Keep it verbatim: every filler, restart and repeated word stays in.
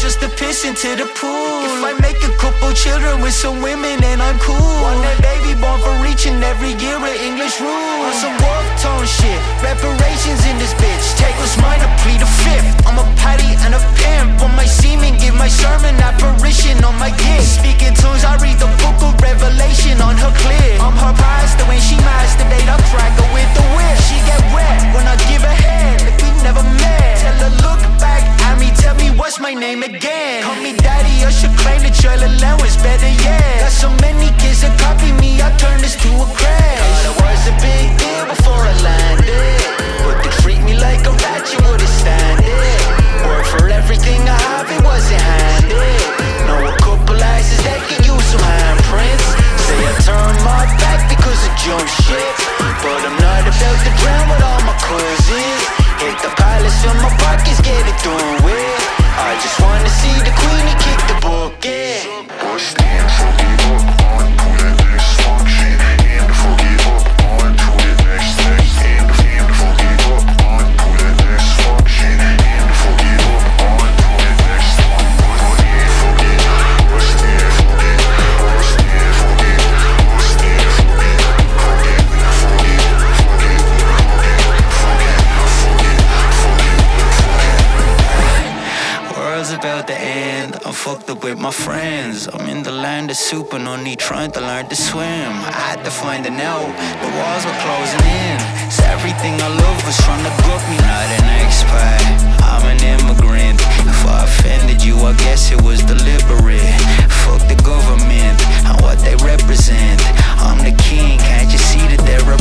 just to piss into the pool. If I make a couple children with some women, then I'm cool. Want that baby born for reaching every year of English rule. On some wolf tone shit, reparations in this bitch. Take what's mine, I plead a fifth. I'm a patty and a pimp. On my semen, give my sermon apparition on my gift. Speaking tongues, I read the book of Revelation on her clear. I'm her pastor when she masturbate, I crack her with the whip. She get wet when I give her head, like we never met. Tell her look back at me, tell me what's my name again. Call me daddy, I should claim the child allowance, better yet. Got so many kids that copy me, I turn this to a crash. Thought it was a big deal before I landed, but they treat me like a rat, you wouldn't stand it. Work for everything I have, it wasn't handed. Know a couple asses that can use some handprints. Say I turn my back because of jump shit, but I'm not about to drown with all my cousins. Hit the palace, fill my pockets, get it done with. I just wanna see the queen and kick the bucket. Bust in, fuck it up, on, pull that next fuck shit. And fuck it up, on, to the next thing. And, and fuck it up, on, pull that next fuck shit. And fuck it up, on, to the next one. Fuck it, fuck it, bust in, fuck it, bust in, fuck it, bust in, fuck it, fuck it, fuck it, fuck it, fuck it, fuck it, fuck it, fuck it, fuck it. World's about to end, I'm fucked up with my friends. I'm in the land of super, no need trying to learn to swim. I had to find an out, the walls were closing in. So everything I love was trying to gut me. Not an expat, I'm an immigrant. If I offended you, I guess it was deliberate. Fuck the government and what they represent. I'm the king, can't you see that they're